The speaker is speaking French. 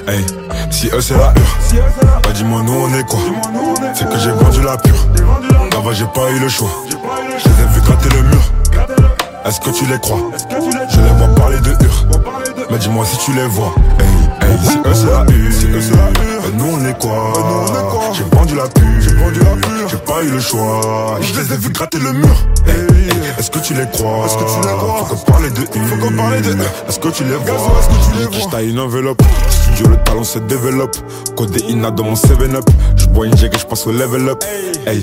Hey, si eux c'est la hure, bah dis-moi nous on est quoi. C'est que j'ai vendu la pure. Là-bas j'ai pas eu le choix. Je les ai vus gratter le mur. Est-ce que tu les crois? Je les vois parler de hure. Mais dis-moi si tu les vois. Hey, hey, si eux c'est la hure, bah nous on est quoi? J'ai vendu la pure. J'ai pas eu le choix. Je les ai vus gratter le mur. Hey, hey, est-ce que tu les crois? Faut qu'on parle de hure. Est-ce que tu les vois? Je taille une enveloppe. Studio le talent se développe. Codéina dans mon 7-up. Je bois une jig et je passe au level up. Hey,